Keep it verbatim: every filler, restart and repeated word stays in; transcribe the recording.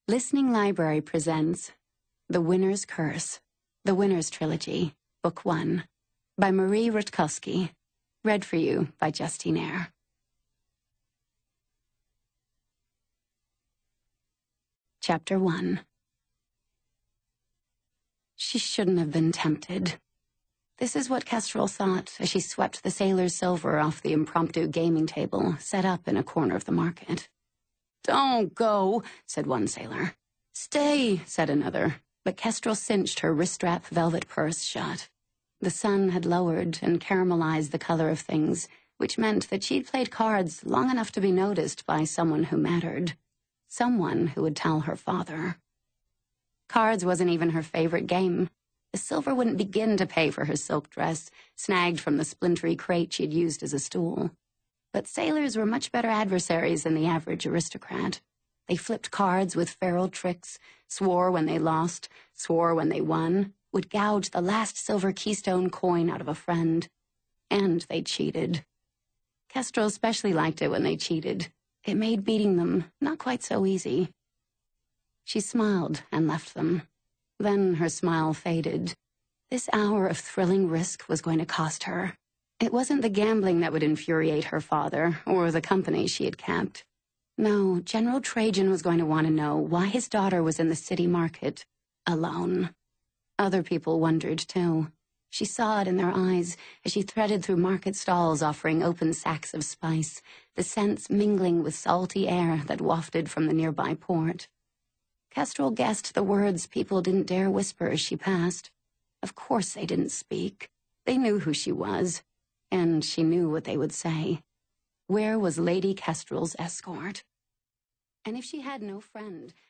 Listening Library presents The Winner's Curse, The Winner's Trilogy, Book One, by Marie Rutkowski, read for you by Justine Eyre. Chapter One. She shouldn't have been tempted. This is what Kestrel thought as she swept the sailor's silver off the impromptu gaming table set up in a corner of the market. "Don't go," said one sailor. "Stay," said another, but Kestrel cinched her wrist-strap velvet purse shut. The sun had lowered and caramelized the color of things, which meant that she'd played cards long enough to be noticed by someone who mattered. Someone who would tell her father. Cards wasn't even her favorite game. The silver wouldn't begin to pay for her silk dress, snagged from the splintery crate she'd used as a stool. But sailors were much better adversaries than the average aristocrat. They flipped cards with feral tricks, swore when they lost, swore when they won, would gouge the last silver keystone coin out of a friend. And they cheated. Kestrel especially liked it when they cheated. It made beating them not quite so easy. She smiled and left them. Then her smile faded. This hour of thrilling risk was going to cost her. It wasn't the gambling that would infuriate her father or the company she had kept. No, General Trajan was going to want to know why his daughter was in the city market, alone. Other people wondered, too. She saw it in their eyes as she threaded through market stalls offering open sacks of spice, the scents mingling with salty air that wafted from the nearby port. Kestrel guessed the words people didn't dare whisper as she passed. Of course they didn't speak. They knew who she was. And she knew what they would say. Where was Lady Kestrel's escort? And if she had no friend,